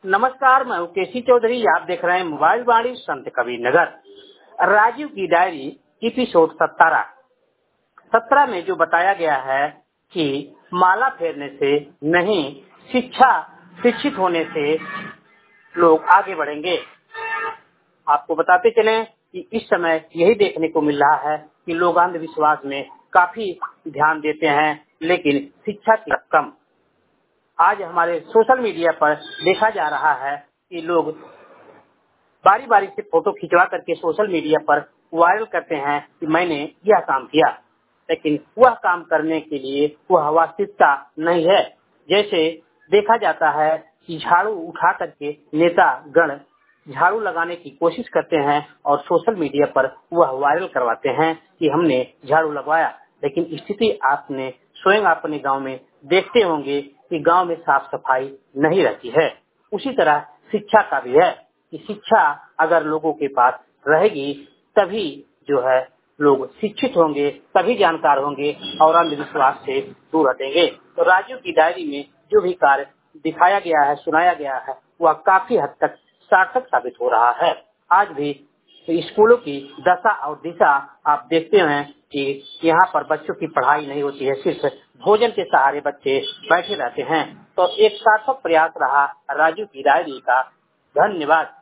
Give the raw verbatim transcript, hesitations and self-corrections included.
नमस्कार, मैं हूँ केसी चौधरी। आप देख रहे हैं मोबाइल वाणी संत कबीर नगर। राजीव की डायरी एपिसोड सत्रह सत्रह में जो बताया गया है कि माला फेरने से नहीं, शिक्षा शिक्षित होने से लोग आगे बढ़ेंगे। आपको बताते चलें कि इस समय यही देखने को मिल रहा है कि लोग अंधविश्वास में काफी ध्यान देते हैं, लेकिन शिक्षा की कम। आज हमारे सोशल मीडिया पर देखा जा रहा है कि लोग बारी बारी से फोटो खिंचवा करके सोशल मीडिया पर वायरल करते हैं कि मैंने यह काम किया, लेकिन वह काम करने के लिए वह वास्तविकता नहीं है। जैसे देखा जाता है कि झाड़ू उठा करके नेता गण झाड़ू लगाने की कोशिश करते हैं और सोशल मीडिया पर वह वायरल करवाते हैं कि हमने झाड़ू लगवाया, लेकिन स्थिति आपने स्वयं अपने गांव में देखते होंगे कि गांव में साफ सफाई नहीं रहती है। उसी तरह शिक्षा का भी है कि शिक्षा अगर लोगों के पास रहेगी तभी जो है लोग शिक्षित होंगे, तभी जानकार होंगे और अंधविश्वास से दूर हटेंगे। तो राजू की डायरी में जो भी कार्य दिखाया गया है, सुनाया गया है, वह काफी हद तक सार्थक साबित हो रहा है। आज भी स्कूलों की दशा और दिशा आप देखते हैं कि यहाँ पर बच्चों की पढ़ाई नहीं होती है, सिर्फ भोजन के सहारे बच्चे बैठे रहते हैं। तो एक सार्थक प्रयास रहा राजू की डायरी का। धन्यवाद।